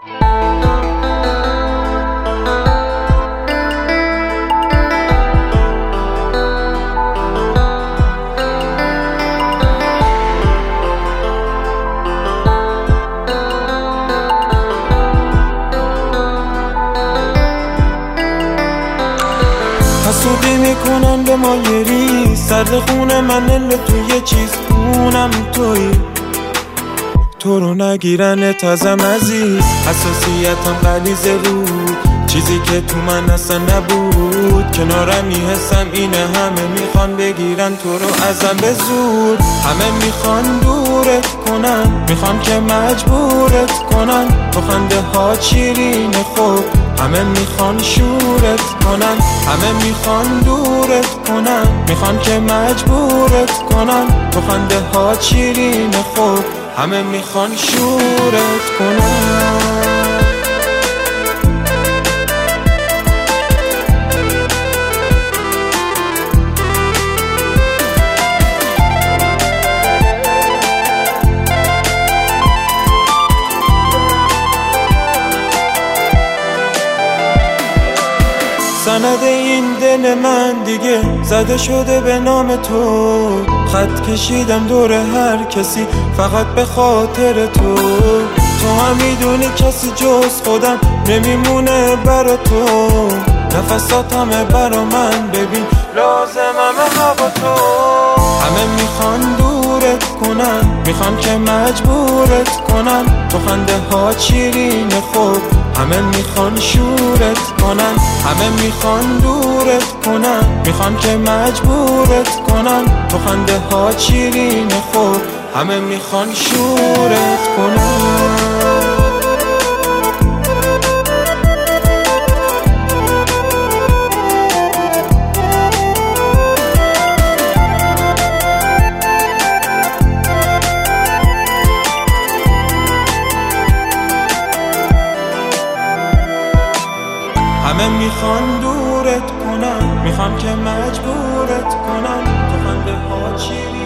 حسودی میکنن به ما یه ریز، سرد خونه من ال توی چیز، اونم توی تو رو نگیرنت ازم عزیز. حساسیتم غلیظه رود، چیزی که تو من اصلا نبود. کنارم میحسم اینه، همه میخوان بگیرن تو رو ازم به زور. همه میخوان دورت کنن، میخوان که مجبورت کنن. تو خنده ها شیرینه خوب، همه میخوان شورت کنن. همه میخوان دورت کنن، میخوان که مجبورت کنن. تو خنده ها شیرینه خوب، همه میخوان شورت کنن. سند این دل من دیگه زده شده به نام تو. خط کشیدم دور هر کسی فقط به خاطر تو. تو هم میدونی کسی جز خودم نمیمونه برا تو. نفسات همه برا من، ببین لازمم هوا تو. همه میخوان دورت کنن، میخوان که مجبورت کنن. تو خنده ها شیرینه خوب، همه میخوان شورت کنن. همه میخوان دورت کنن، میخوان که مجبورت کنن. تو خنده ها شیرینه خوب، همه میخوان شورت کنن. همه میخوان دورت کنن، میخوان که مجبورت کنن. تو خنده ها چی